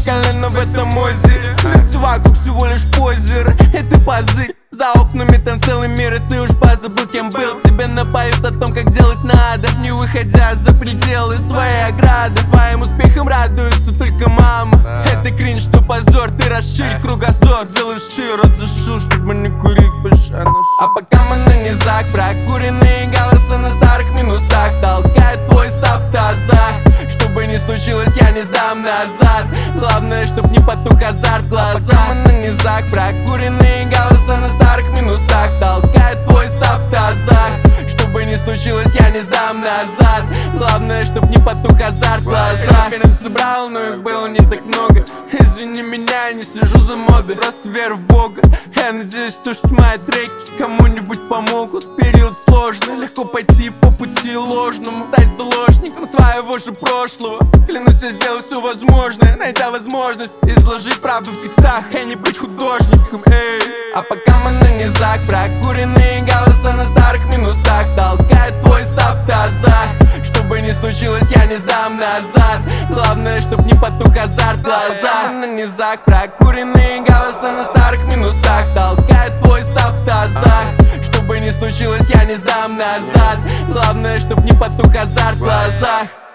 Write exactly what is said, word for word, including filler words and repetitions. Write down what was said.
колено в этом озере. Лица вокруг всего лишь позеры, это пазы. За окнами там целый мир, и ты уж позабыл, кем был. Тебе напоют о том, как делать надо, не выходя за пределы своей ограды. Твоим успехом радуется только мама. Это кринж, что позор, ты расширь кругозор. Делай шире, рот зашу, чтобы не курить больше. А пока мы на низах, прокуренные голоса на старых минусах толкает твой сап в тазах. Чтобы не случилось, я не сдам назад. Главное, чтоб не потух азарт в глазах. А пока мы на низах, прокуренные голоса на старых минусах толкает твой сап в тазах. Чтобы не случилось, я не сдам назад. Главное, чтоб не потух азарт в глазах. Референсы брал, но их было не так много. Извини меня, я не слежу за модой, просто верю в Бога. Я надеюсь, то, что мои треки кому-нибудь помогут. В период сложный, легко пойти по пути ложному, стать заложником своего же прошлого. Клянусь, я сделаю все возможное, найдя возможность изложить правду в текстах, а не быть художником, эй. А пока мы на низах, прокуренные голоса на старых минусах толкает твой сап в тазах. Чтобы не случилось, я не сдам назад. Главное, чтоб не потух азарт в глазах. Мы на низах, прокуренные голоса на старых минусах толкает твой сап в тазах. Чтобы не случилось, я не сдам назад. Главное, чтоб не потух азарт в глазах.